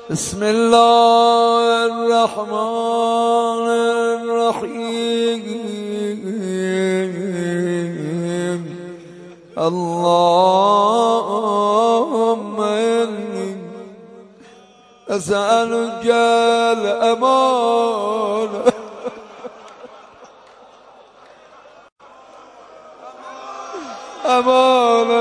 بسم الله الرحمن الرحیم اللهم إني أسألك الأمان امان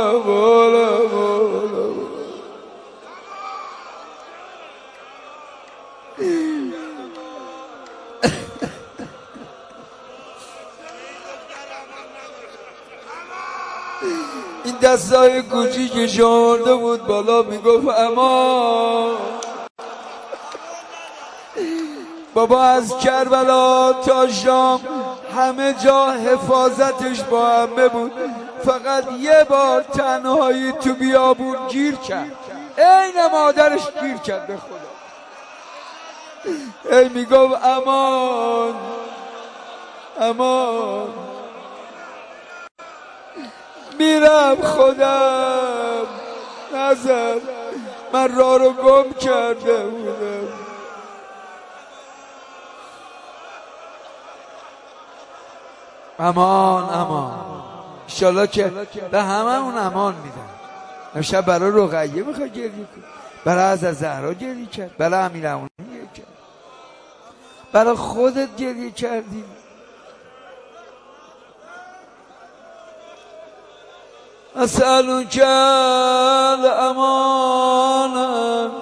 این دستای کوچیکش آورده بود بالا میگفت امان. بابا از کربلا تا شام همه جا حفاظتش با همه بود، فقط یه بار تنهایی تو بیابون گیر کرد، عین مادرش گیر کرد به خدا. ای میگفت امان امان. میرم خودم نزد، من راه رو گم کرده بودم. امان امان. انشالله که به همه اون امان میدن. امشب برای رقیه میخوای گریه کن، برای حضرت زهرا گریه کرد، برای امیرالمومنین گریه کرد، برای خودت گریه کردی. اسألك الأمان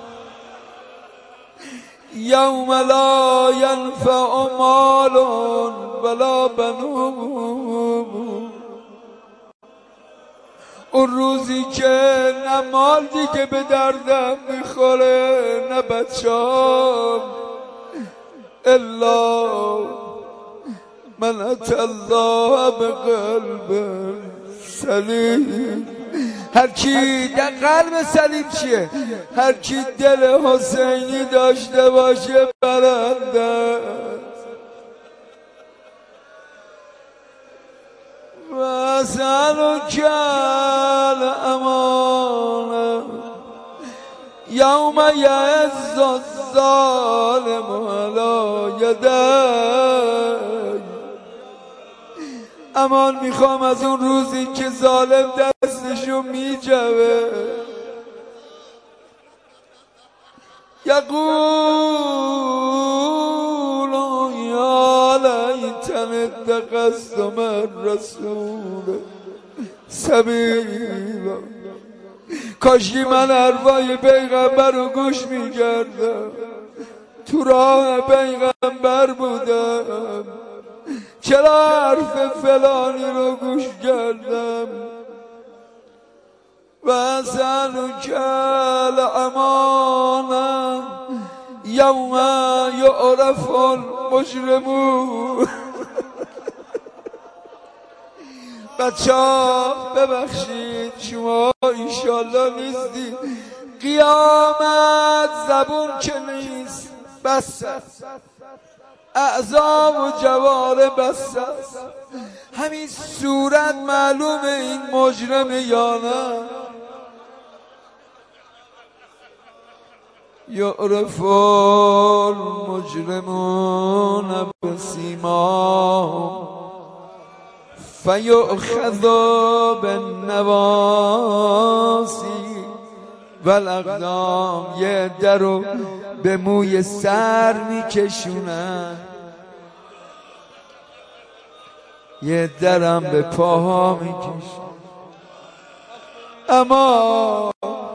یوم لا ینفع مال ولا بنون. اون روزی که نه مال دیگه به دردم میخوره نه بچه‌ام، الا من اتی الله بقلب سلیم. هر کی در قلب سلیم چیه؟ هر کی دل حسینی داشته باشه برنده. و اسألک الأمان یوم یعز الظالم علی یدی. امان میخوام از اون روزی که ظالم دستشو میجوه، یقول یا لیتنی اتخذت مع الرسول سبیلا. کاشکی من حرفای پیغمبر رو گوش میکردم، تو راه پیغمبر بودم، چرا حرف فلانی رو گوش کردم. و اسألک الأمان یوم یعرف المجرمون. بچه‌ها ببخشید شما ایشالله نیستید، قیامت زبون که نیست بس اعضا و جواره بس است. همین صورت معلومه این مجرمه یا نه. یعرف المجرمون بسیماهم فیؤخذ بالنواصی والاقدام. یه عده رو به موی سر میکشونن، یه درم به پاها میکشن. اما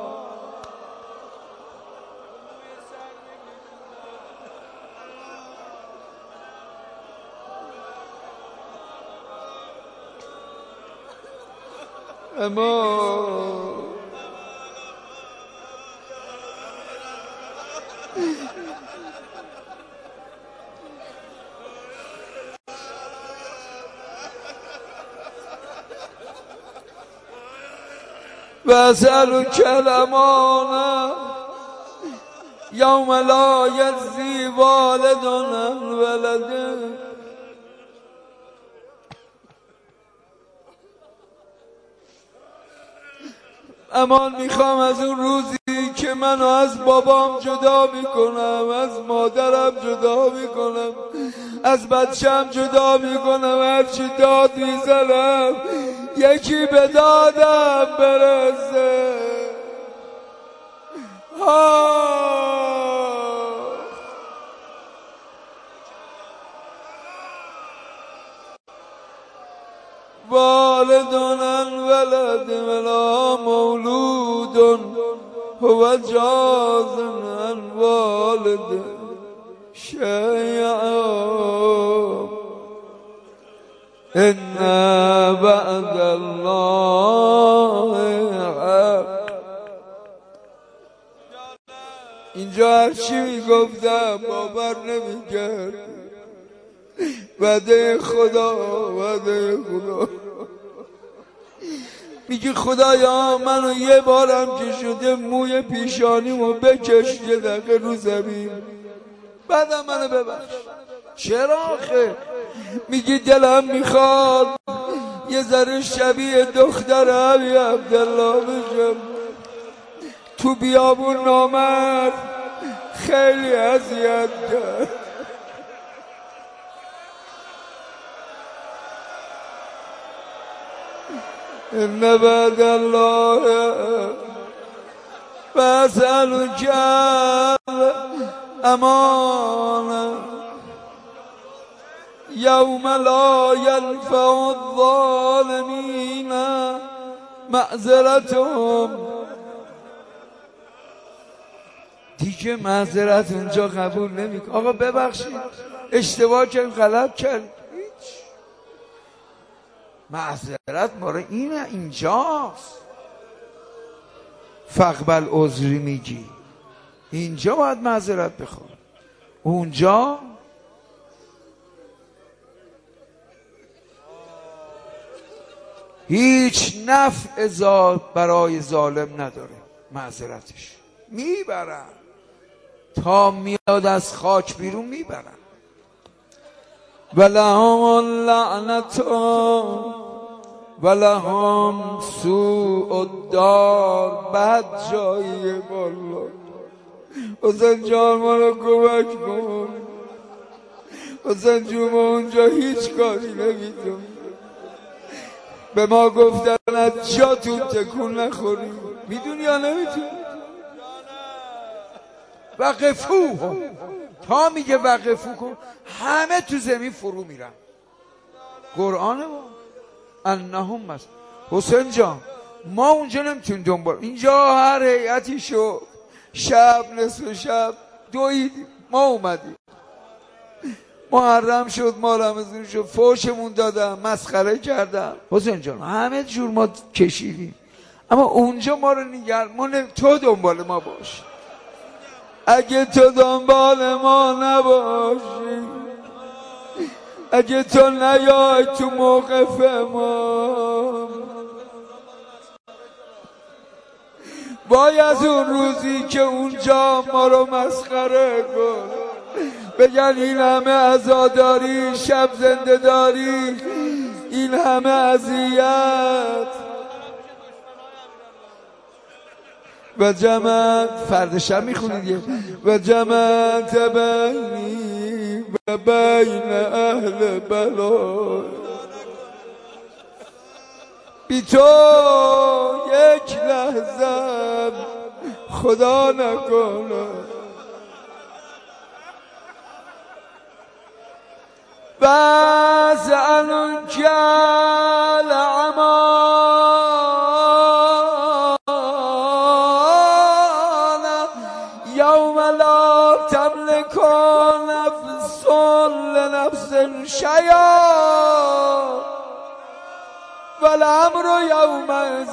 و اسألک الأمان یوم لا یجزی والد عن ولده. امان میخوام از اون روزی که که منو از بابام جدا میکنم، از مادرم جدا میکنم، از بچم جدا میکنم، هرچی داد میزنم یکی به دادم برسه. والدون الولد ولا مولود هو جاز عن والد شيئا إن بعد الله حق. اینجا هرچی میگفتم باور نمیکرد. وعده خدا، وعده خدا. میگه خدایا منو یه بارم که شده موی پیشانیمو بکش یه دقیقه رو زمین، بعدم منو ببخش. چرا آخه؟ میگی دلم میخواد یه ذره شبیه دختر علی عبدالله بشم. تو بیابون نامرد خیلی اذیت کرد. إن بعد الله فاسألك الأمانة يوم لا ينفع الظالمين معذرتهم. دیگه معذرت اونجا قبول نمیکنه. آقا ببخشید اشتباه کردم، غلط کردم، معذرت ماره اینه، اینجاست. فقبل عذری میگی، اینجا باید معذرت بخواد. اونجا هیچ نفع برای ظالم نداره. معذرتش میبرن تا میاد از خاک بیرون، میبرن. ولهم اللعنت ولهم سوء الدار. بعد جاییه والا. حسین جان ما رو کمک کن. حسین جون ما اونجا هیچ کاری نمیتون. به ما گفتن از جاتون تکون نخوریم. میدونی یا نمیتونی؟ وقفو تا میگه وقفو کن همه تو زمین فرو میرن. قرآنه با انهم مثلا. حسین جان ما اونجا نمیتونیم دنبال. اینجا هر هیئتی شد شب نصف شب دویدیم. ما اومدیم محرم شد، ماه رمضان شد، فوشمون دادم، مسخره کردم. حسین جان همه جور ما کشیدیم، اما اونجا ما رو تو دنبال ما باش. اگه تو دنبال ما نباشی، اگه تو نیای تو موقف ما، وای از اون روزی که اونجا ما رو مسخره کن، بگن این همه عزاداری، شب زنده داری، این همه اذیت. و جمعت فرد شب میخونید و جمعت بینی و بین اهل بلا. بی تو یک لحظه خدا نکنه. بس الان کل امان یوم لا تملک نفس لنفس شیئا والامر یومئذ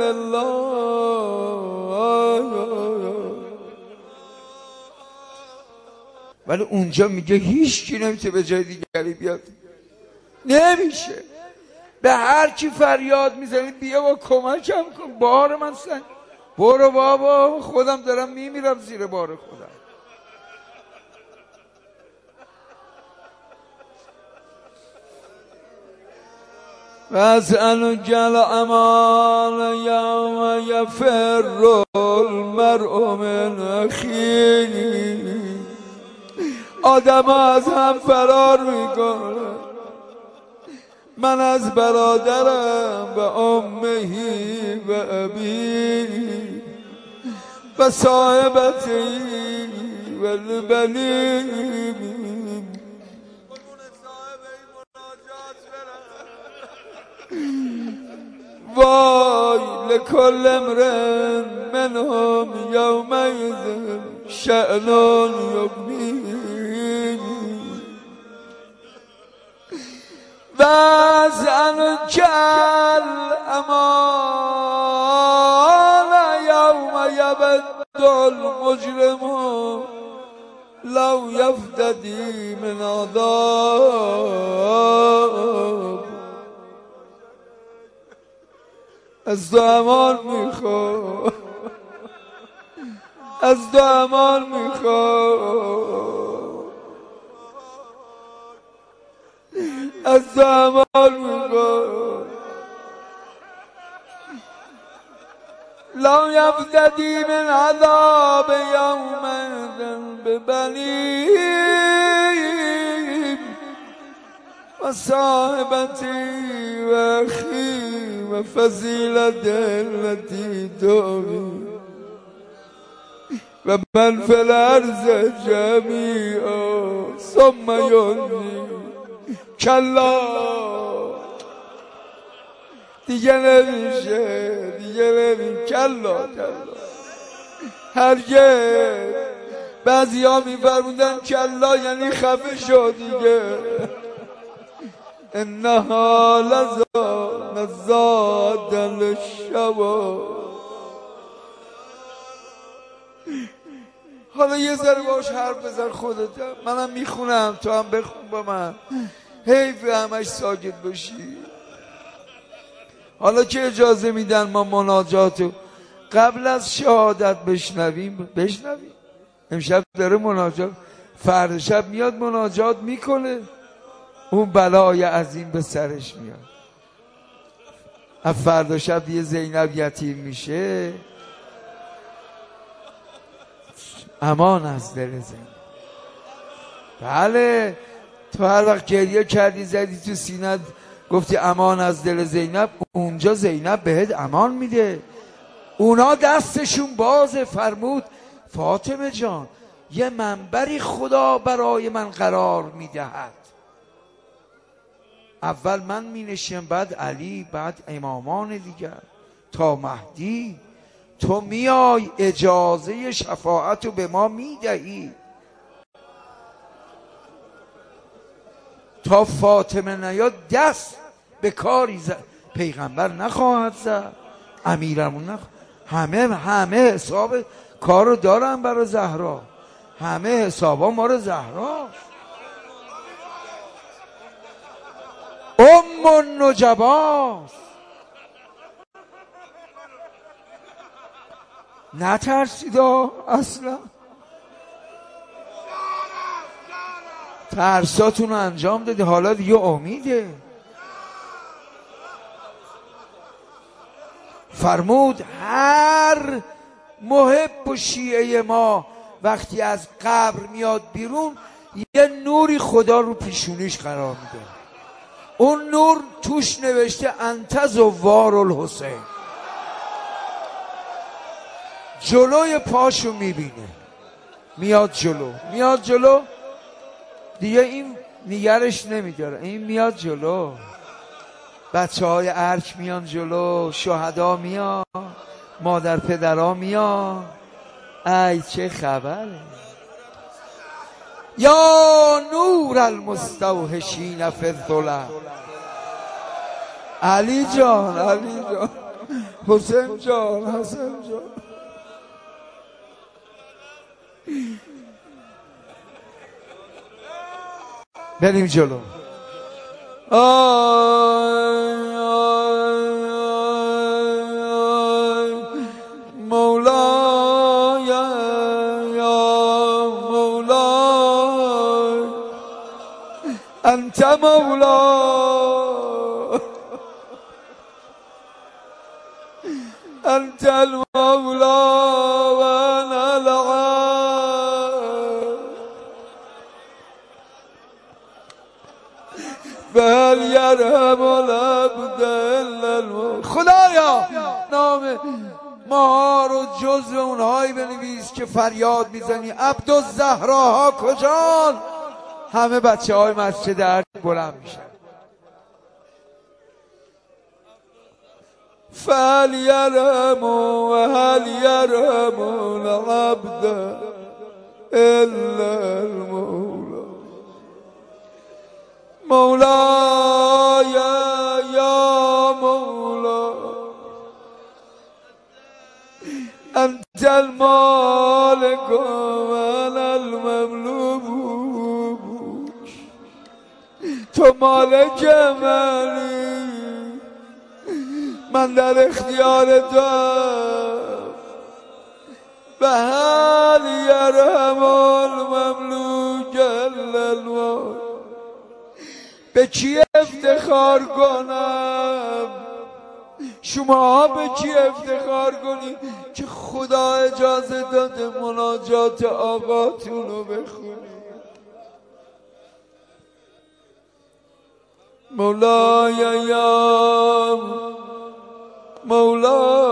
لله. ولی اونجا میگه هیچ کی نمیشه به جای دیگری بیاد. نمیشه. به هر کی فریاد میزنید بیا با کمکم کن، بار من سنگ. برو بابا خودم دارم میمیرم زیر بار خودم. واسألك الأمان يوم يفر المرء من أخيه. آدم از هم فرار میکنه، من از برادرم و امهی و ابی و صاحبتی و البنی. وای لكل امرئ منهم يومئذ شأن يغنيه. واسألك الأمان يوم يبد المجرم لو يفتدي من عذاب. از تو امان میخوام، از تو امان میخوام، از تو امان میخوام. لو یفتدی من عذاب یومئذ ببنیه و صاحبتی و اخی و فضیلت التي تؤوی و من فی الارض جمیعا ثم ینجی. کلا دیگه نمیشه، دیگه نمیشه. کلا هرگز. بعضی ها میفرمودن کلا یعنی خفه شو دیگه. انها لذا نزاد للشوا. حالا یه ذره باش حرف بزن خودت، منم میخونم تو هم بخون با من. حیف همش ساکت باشی. حالا که اجازه میدن ما مناجاتو قبل از شهادت بشنویم. امشب داره مناجات، فردا شب میاد مناجات میکنه، اون بلای عظیم به سرش میاد. از فردا شب یه زینب یتیم میشه. امان از دل زینب. بله تو هر وقت گریه کردی زدی تو سینت گفتی امان از دل زینب، اونجا زینب بهت امان میده. اونا دستشون بازه. فرمود فاطمه جان یه منبری خدا برای من قرار میدهد، اول من می نشیم، بعد علی، بعد امامان دیگر تا مهدی. تو میای اجازه شفاعت رو به ما میدهی. تا فاطمه نیاد دست به کاری پیغمبر نخواهد زد، امیرمون نخواهد. همه حساب کارو دارن برای زهرا، همه حسابا ما رو زهرا. النجباست. نترسیدا اصلا، ترساتون رو انجام دادی، حالا دیگه امیده. فرمود هر محب و شیعه ما وقتی از قبر میاد بیرون یه نوری خدا رو پیشونیش قرار میده. اون نور توش نوشته انت زوار الحسین. جلوی پاشو میبینه، میاد جلو دیگه. این نگرش نمیداره، این میاد جلو. بچه های ارک میان جلو، شهدا میان، مادر پدرها میان. ای چه خبره. یا نور المستوحشین فی الظلم. علی جان، حسین جان. بریم جلو. مولاي يا مولاي أنت مولاي انت المولى وانا العبد بل یرحم العبد الا المولى. خدایا نام ما رو جزو اونهایی بنویس که فریاد میزنی عبدالزهراها کجان؟ همه بچه های مسجد ارج بلند میشن. فلیرحم و هل یرحم العبد الا المولى. مولاي يا مولا انت المالك وانا المملوك. تو مالک منی من در اختیار توام. و هل یرحم المملوک الا المولى. به کی افتخار کنم؟ شما به کی افتخار کنید که خدا اجازه داده مناجات آقاتون رو بخونید؟ مولا یا مولا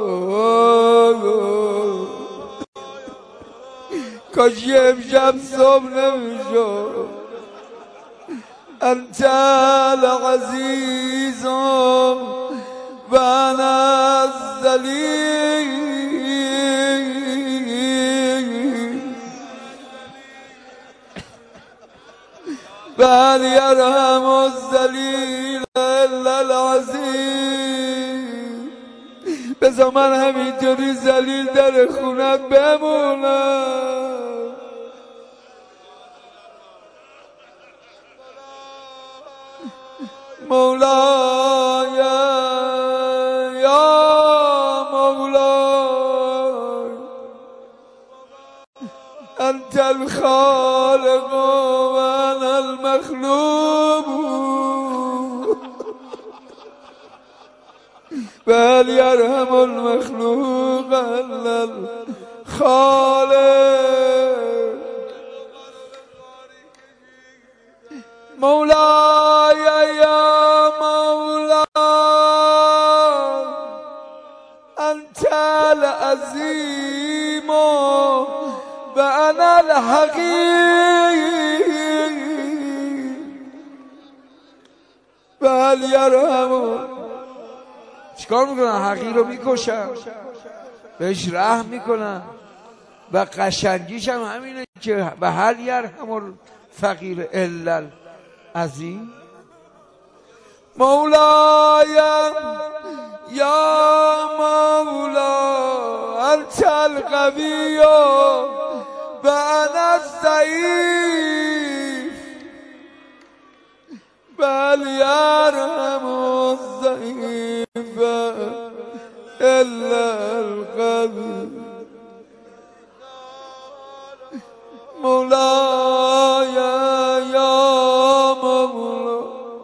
کاش امشب صبح نمیشد. انت العزیز و انا الذلیل بل یرحم الذلیل الا العزیز. بذار من همینطوری ذلیل در خونت بمونم. مولاي يا مولاي أنت الخالق وأنا المخلوق بل يرحم المخلوق إلا الخالق. مولاي يا انت العظیم و انا الحقیر بل یرحم. چیکار میکنن؟ حقیر رو میکشن، بهش رحم میکنن و قشنگیش هم همینه که و هل یرحم الفقیر الا العظیم. مولاي يا مولا انت القوي وانا الضعيف بل يرحم الضعيف الا القوي. مولاي يا مولا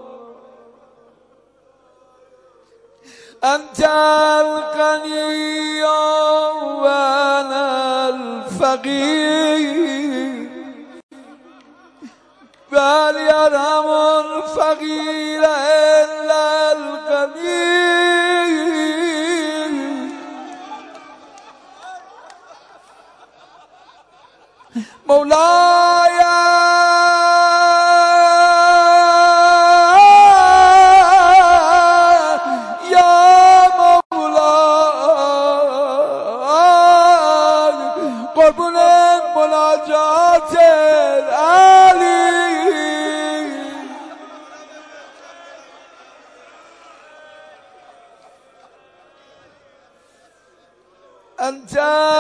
أنت الغني وأنا الفقير بل يرحم الفقير إلا الغني. مولاي قربون مناجات العلی انت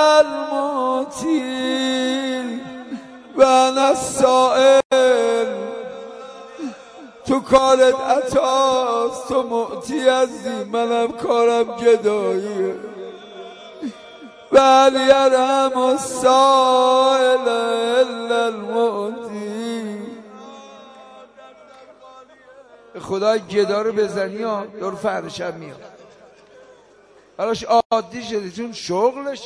المعطي و انا السائل. تو کارت عطاست، تو معطی هستی، منم کارم گداییه. بل یرحم السائل الا المعطی. خدا گدا رو بزنی ها دور فرشم میاد. براش عادی شده چون شغلشه.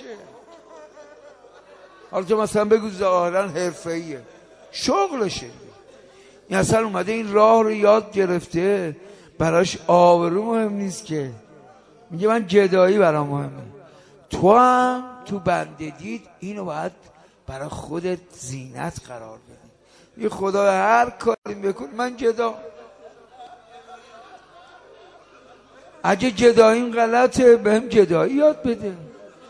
حالا تو مثلا بگو ظاهرا حرفه‌ایه، شغلشه. این اصلا اومده این راه رو یاد گرفته، براش آبرو مهم نیست که. میگه من گدایی برام مهمه. تو هم تو بنده دید اینو باید برای خودت زینت قرار بدی. یه خدا هر کاری بکن من گدا. اگه گداییم غلطه بهم گدایی یاد بده.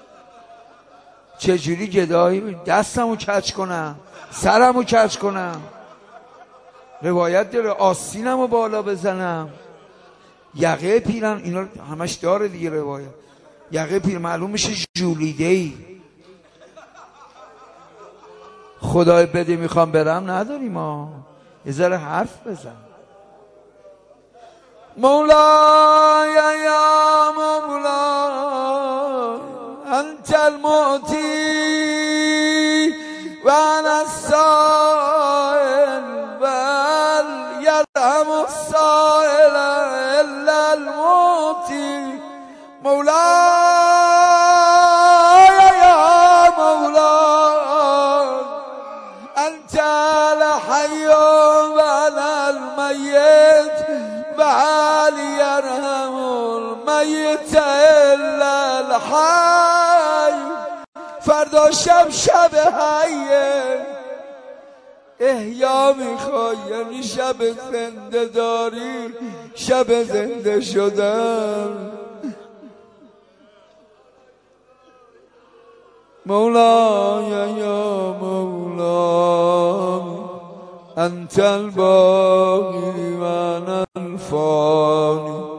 چجوری گدایی؟ دستمو کج کنم، سرمو کج کنم، روایت داره آستینمو بالا بزنم، یقه پیرم، اینا همش داره دیگه روایت. یقه پیر معلوم میشه جولیده‌ای. خدای بده میخوام برم نداریم ما، یه ذره حرف بزن. مولاي يا مولاي أنت المعطي وأنا السائل بل يرحم السائل إلا المعطي. مولاي يا مولاي أنت الحي وأنا الميت بل يرحم الميت إلا الحي. فردا شب حیه، احیا میخوای یعنی شب زنده داری، شب زنده شدن. مولاي يا مولاي أنت الباقي وأنا الفاني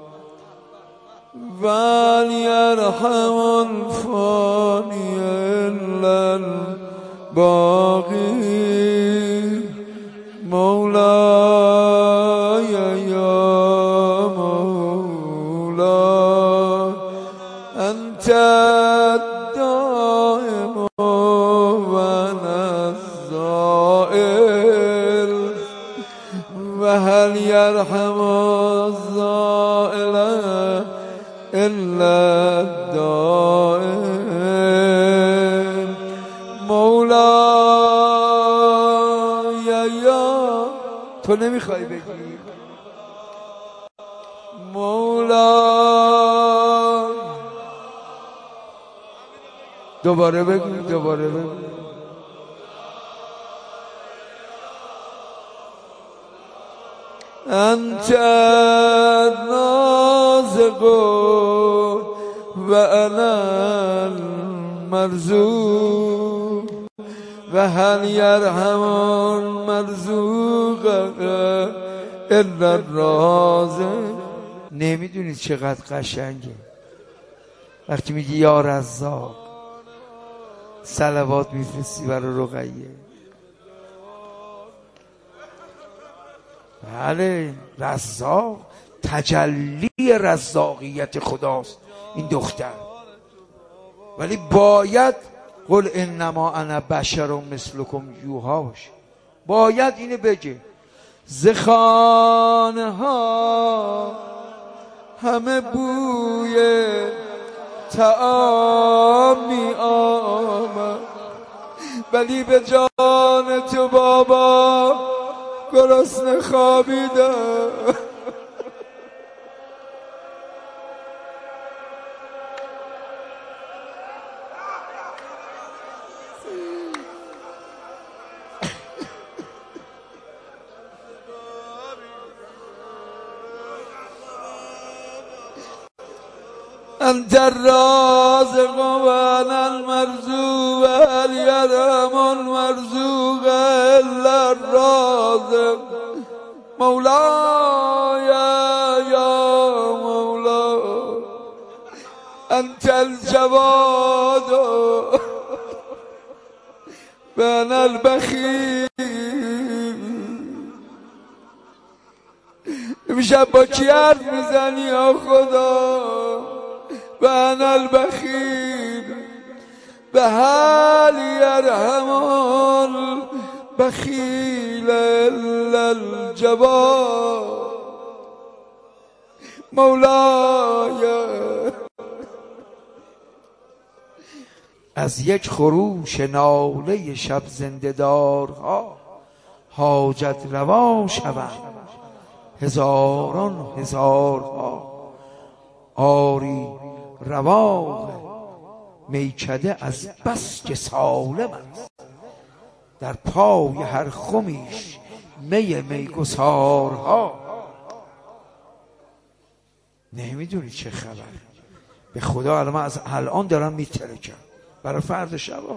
وليرحم الفاني إلا الباقي. مولاي يا مولاي أنت الدائم وأنا الزائر وهل يرحم الزائر إلا الدائم. مولاي يا تو نمیخوای بگی مولاي، دوباره بگو، دوباره بگو. أنت الرازق وأنا المرزوق وهل يرحم المرزوق إلا الرازق. نمیدونید چقدر قشنگه وقتی میگی یا رزاق، صلوات میفرستی برای رقیه. بله رزاق تجلی رزاقیت خداست این دختر، ولی باید قل انما انا بشر مثلکم یوحی باشه. باید اینو بگه. زخانه ها همه بوی طعامی آمد ولی به جان تو بابا گرسنه خوابیدم. أنت الرازق وأنا المرزوق هل يرحم المرزوق إلا الرازق. مولاي يا مولاي أنت الجواد وأنا البخيل. امشب با کی حرف میزنی یا خدا؟ وأنا البخيل بهل يرحم البخيل إلا الجواد. مولاي از یک خروش ناله شب زنده دارها حاجت روا شود هزاران هزارها. آری رواق میکده از بس که سالم است، در پای هر خمیش می میگسارها. نمیدونی چه خبر، به خدا الان من از الان دارم میترکم برای فرد شبا.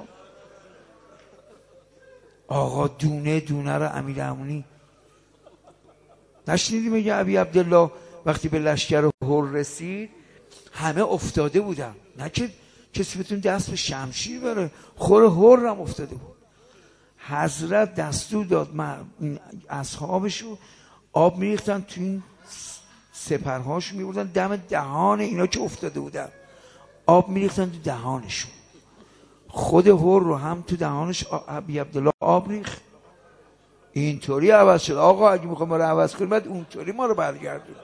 آقا دونه دونه رو امیرالمومنین نشنیدی میگه ابی عبدالله وقتی به لشکر هر رسید همه افتاده بودن، نه که کسی بتون دست به شمشیر بره، خور هر هم افتاده بود. حضرت دستور داد اصحابشو آب میریختن تو این سپرهاش میبردن دم دهان اینا که افتاده بودن، آب میریختن تو دهانشون. خود هر رو هم تو دهانش ابی عبدالله آب ریخت. اینطوری عوض شد. آقا اگه میخوام ما رو عوض کنیم بعد اونطوری ما رو برگردون.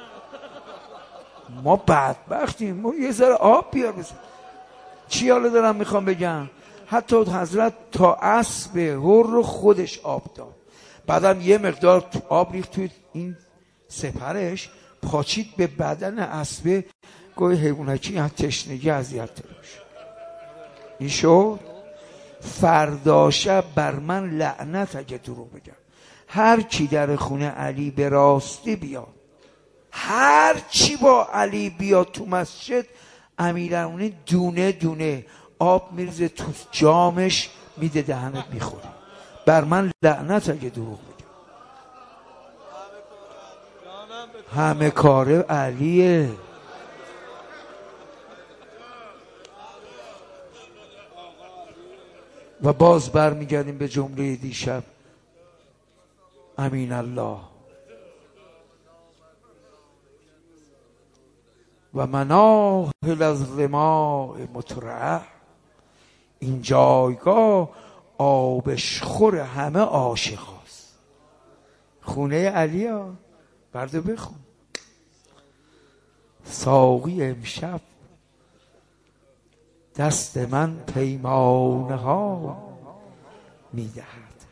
ما بدبختیم، ما یه ذره آب بیار بزن. چی حالا دارم میخوام بگم؟ حتی حضرت تا اسب هر رو خودش آب داد، بعدم یه مقدار آب ریخت توی این سپرش، پاچید به بدن اسب، گوی حیوانکی از تشنگی اذیت داشت. این شد فردا شب بر من لعنت اگه دروغ بگم. هر کی در خونه علی به راستی بیاد، هر چی با علی بیاد تو مسجد، امیرالمومنین دونه دونه آب میرزه تو جامش میده دهنت میخوری. بر من لعنت اگه دروغ بگم. همه کاره علیه. و باز برمیگردیم به جمله دیشب. امین الله و مناهل از رماء مترعه، این جایگاه آبشخور همه عاشق هاست. خونه علی ها بردو بخون. ساقی امشب دست من پیمانه ها میدهد.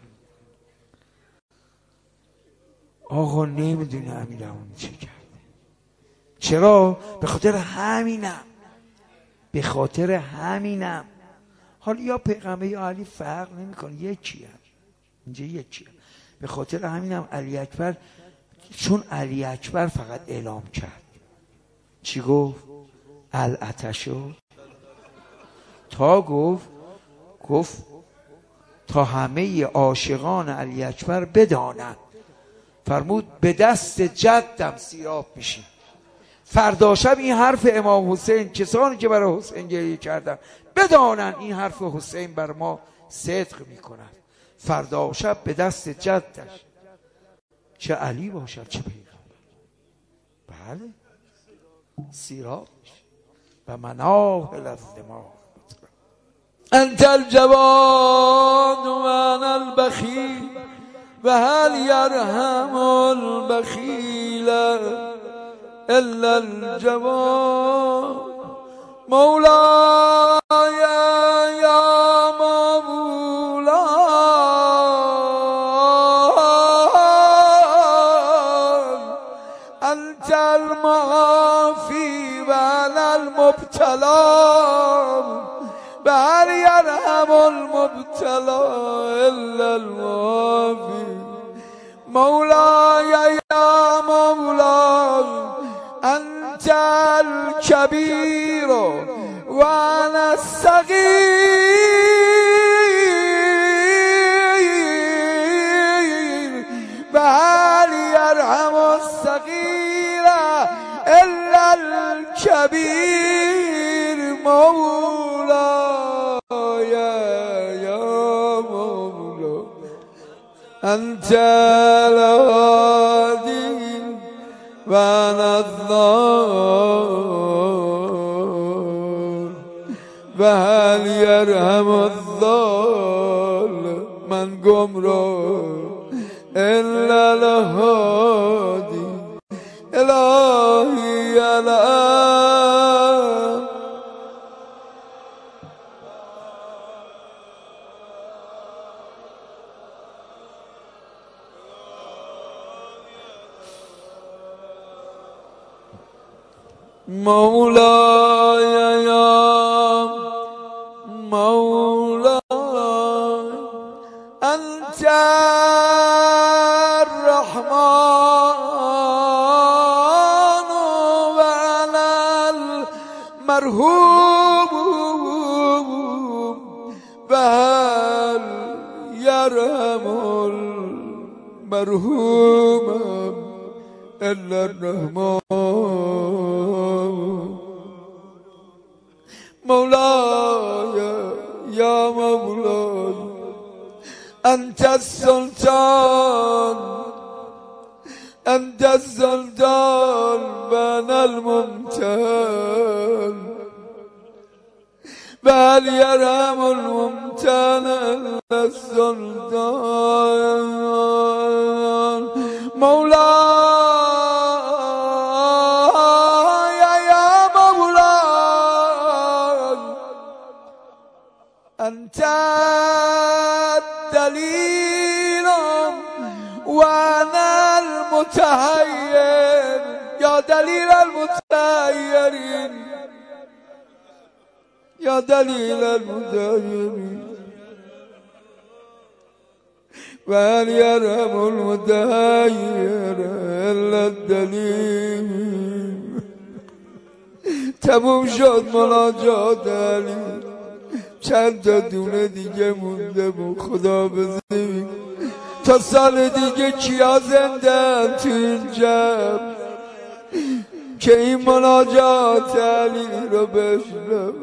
آقا نمیدونه امیرالمومنین چه کرده. چرا؟ به خاطر همینم، به خاطر همینم. حالا یا پیغمبر یا علی فرق نمیکنه، یکیه، اینجا یکیه. به خاطر همینم علی اکبر، چون علی اکبر فقط اعلام کرد، چی گفت؟ العتشو تا گفت تا همه عاشقان علی اکبر بدانند، فرمود به دست جدم سیراب میشیم. فردا شب این حرف امام حسین، کسانی که برای حسین گریه کردن بدانن این حرف حسین بر ما صدق میکنن. فردا شب به دست جدش، چه علی باشد چه پیغمبر، بله سیراب میشه. و مناهل الدماء انت الجواد و انا البخیل و هل یرحم البخیل الا الجواد. مولاي يا مولاي انت المعافي وانا المبتلى بل يرحم المبتلى الا المعافي. مولاي يا مولاي انت الكبير وانا الصغير فهل يرحم الصغير الا الكبير. مولاي يا مولاي انت الهادي وانا الضال وهل يرحم الضال من گمراه الا الهادي. الهی الان مولاي يا مولاي أنت الرحمن وأنا المرهوب فهل يرحم المرهوب إلا الرحمن مولاي يا مولاي أنت السلطان أنت السلطان بين الممتان بل يرحم الممتان إلا السلطان مولاي يا مولاي أنت الدليل وأنا المتحير يا دليل المتحيرين يا دليل المتحيرين وهل يرحم المتحير إلا الدليل تموم شد مناجات علی چند تا دونه دیگه مونده خدا بزنی تا سال دیگه کیا زنده تو این جمع که این مناجات علی رو بشنوه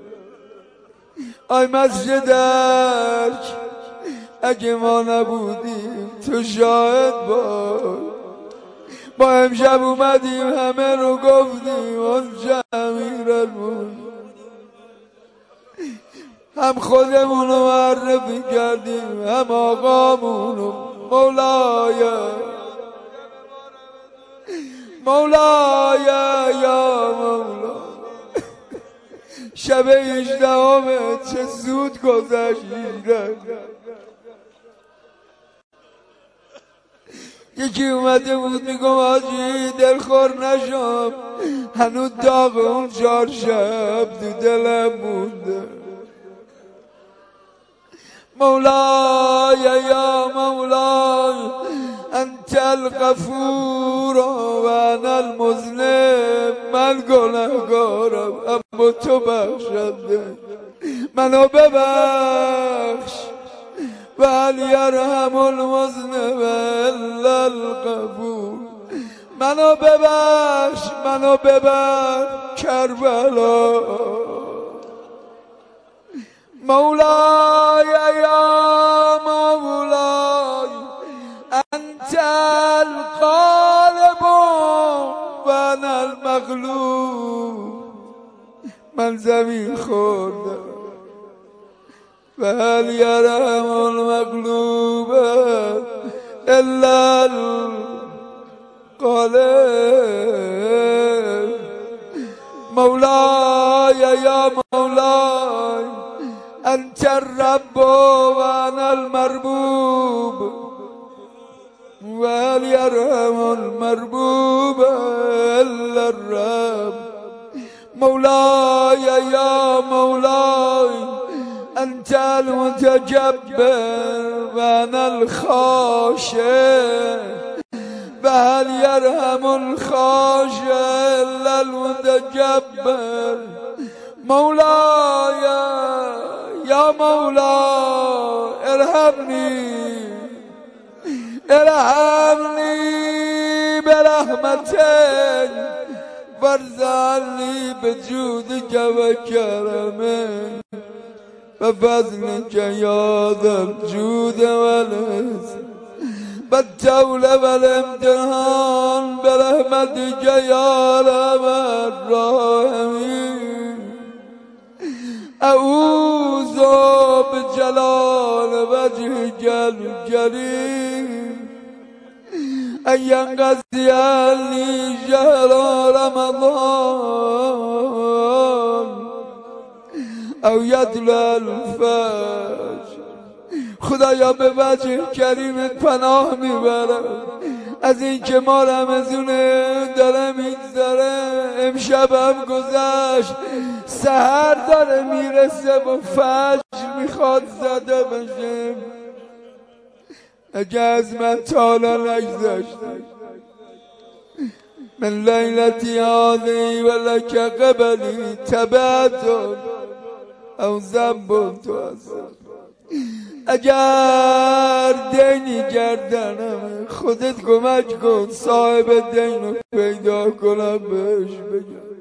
آی مسجد درک اگه ما نبودیم تو شاهد با امشب اومدیم همه رو گفتیم اون امیرالمومنین هم خودمونو معرفی کردیم هم آقامونو مولاي مولاي یا مولا شب 18 چه زود گذشت یکی اومده بود میگم حاجی دلخور نشم هنوز داغ اون 4 شب تو دلم مونده مولاي يا مولاي أنت الغفور وأنا المذنب من گناهکارم اما تو بخشنده منو ببخش و هل یرحم المذنب الا الغفور منو ببخش کربلا مولاي يا مولاي أنت الغالب وأنا المغلوب من زمین خوردم فهل يرحم المغلوب إلا الغالب مولاي يا مولاي أنت الرب وأنا المربوب وهل يرحم المربوب إلا الرب مولاي يا مولاي أنت المتجبر وأنا الخاشع فهل يرحم الخاشع إلا المتجبر مولاي يا مولاي ارحمني برحمتك وارزقني بجودك وكرمك وفضلك يا ذا الجود والإحسان بالتول والامتحان برحمتك يا رب الراحمين أعوذ بجلال وجهك الكريم أن ينقضي عني شهر رمضان أو يطلع الفجر خدایا به وجه کریمت پناه میبرم از این که ما رمضونه داره میگذره، امشب هم گذشت، سحر داره میرسه و فجر میخواد زده بشه. اگه از من تالا نگذشت من لیلتی هذه ولک قبلی تبعت او ذنب تو اگر دینی گردنم خودت کمک کن، صاحب دین رو پیدا کنم بهش بگم.